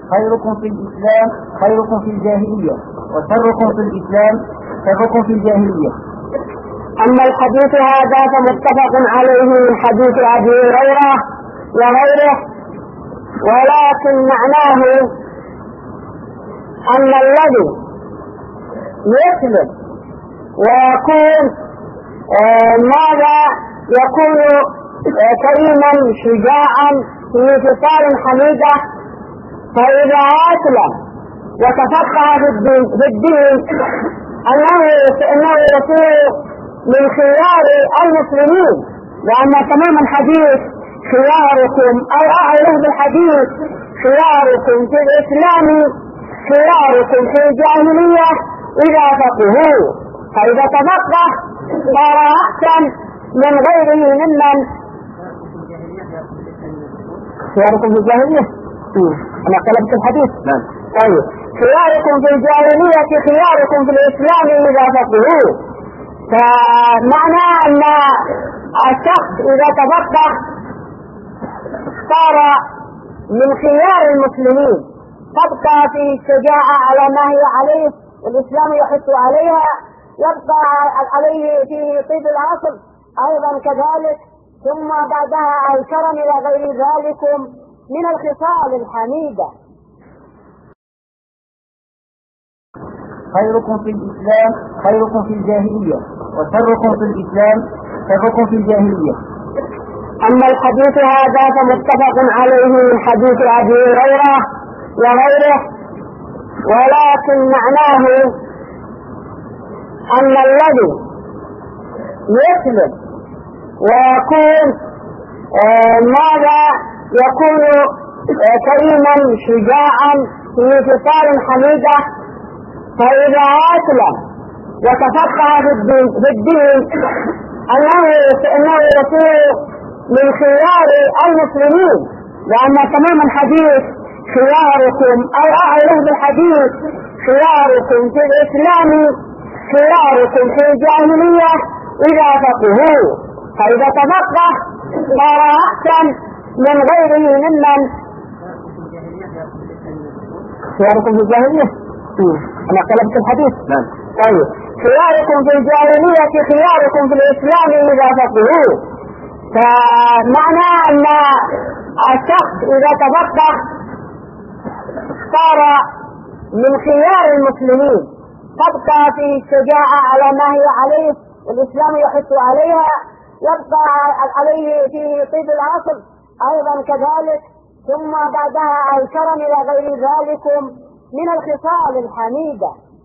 خيركم في الإسلام خيركم في الجاهلية، وشركم في الإسلام شركم في الجاهلية. أما الحديث هذا فمتفق عليه من حديث أبي هريرة وغيره، ولكن معناه أن الذي يسلم ويكون ماذا يكون كريما شجاعا في خصال حميدة، فإذا أسلم وتفقه في الدين أنه يكون من خيار المسلمين، لأن تمام الحديث خياركم أو أعرف بالحديث خياركم في الإسلام خياركم في الجاهلية إذا فقهوا، فإذا تفقه صار أحسن من غيره ممن خياركم في الجاهلية. أنا قلبت الحديث. نعم. طيب خياركم في الجاهلية خياركم في الإسلام إذا فقهوا، فمعنى أن الشخص إذا تفقه صار من خيار المسلمين، تبقى في الشجاعة على ما هي عليه الإسلام يحث عليها، يبقى عليه في طيب العصر أيضا كذلك، ثم بعدها الكرم إلى غير ذلك من الخصال الحميدة. خيركم في الإسلام خيركم في الجاهلية، وشركم في الإسلام شركم في الجاهلية. أما الحديث هذا فمتفق عليه من حديث أبي هريرة وغيره، ولكن معناه أن الذي يسلم ويكون ماذا يكون كريما شجاعا في خصال حميدة، فإذا أسلم وتفقه في الدين أنه يكون من خيار المسلمين، لأن تمام الحديث خياركم أو أعرف بالحديث خياركم في الإسلام خياركم في الجاهلية إذا فقهوا، فإذا تفقه صار أحسن من غيره ممن خياركم في الجاهلية. أنا قلبت الحديث. نعم. طيب خياركم في الجاهلية خياركم في الإسلام إذا فقهوا، فمعنى أن الشخص إذا تفقه صار من خيار المسلمين، تبقى في الشجاعة على ما هي عليه الإسلام يحث عليها، يبقى عليه في طيب العصر أيضا كذلك، ثم بعدها الكرم إلى غير ذلك من الخصال الحميدة.